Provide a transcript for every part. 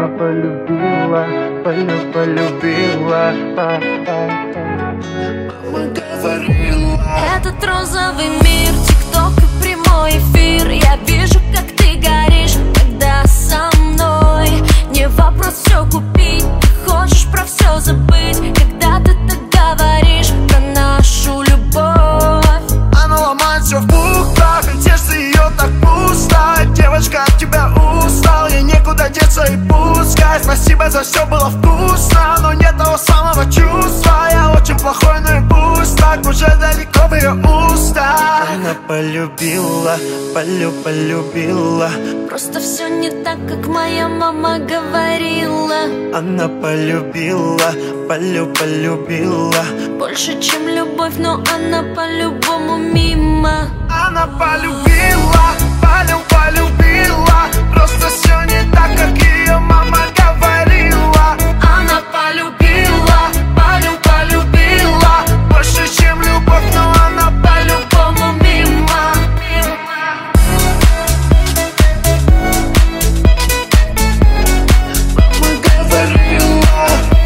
полюбила, полюбила. Мама говорила. Этот розовый мир, тикток и прямой эфир. Я вижу, как ты горишь, когда со мной. Не вопрос все купить, ты хочешь про все забыть, когда ты так говоришь про нашу любовь. Она ломает все в бухтах, и сердце ее так пусто. Девочка, от тебя устал, ей некуда деться и пускай. Спасибо за все, было вкусно, но нет того самого чувства. Я очень плохой, ну и пусть так, уже далеко в ее устах. Она полюбила, полюбила. Просто все не так, как моя мама говорила. Она полюбила, полюбила. Больше, чем любовь, но она по-любому мимо. Она полюбила, полюбила. Просто все не так, как ее мама говорила. Она полюбила, Полюбила. Больше, чем любовь, но она по-любому мимо. Мама говорила.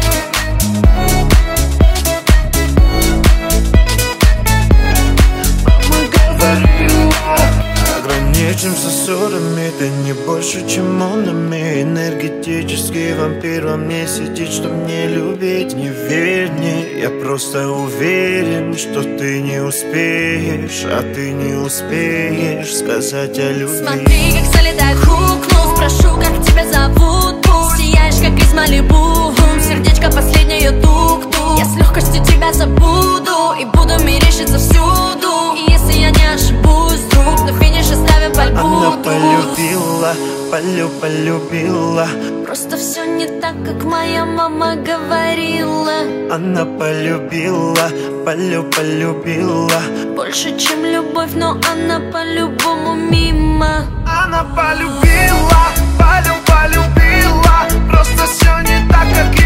Мама говорила. Ограничимся ссорами, ты не больше, чем он нами. Энергетический вампир во мне сидит, чтоб не любить. Не верь мне, я просто уверен, что ты не успеешь. А ты не успеешь сказать о любви. смотри, как залетает хук, ну спрошу, как тебя зовут. Пусть сияешь, как из Малибу. Сердечко последнее тук-тук. Я с легкостью тебя забуду и буду мерещиться всюду. И если я не ошибусь, вдруг на финише ставим пальбу. Она полюбила, полюбила. Просто все не так, как моя мама говорила. Она полюбила, полюбила. Больше, чем любовь, но она по-любому мимо. Она полюбила, полюбила. Просто все не так, как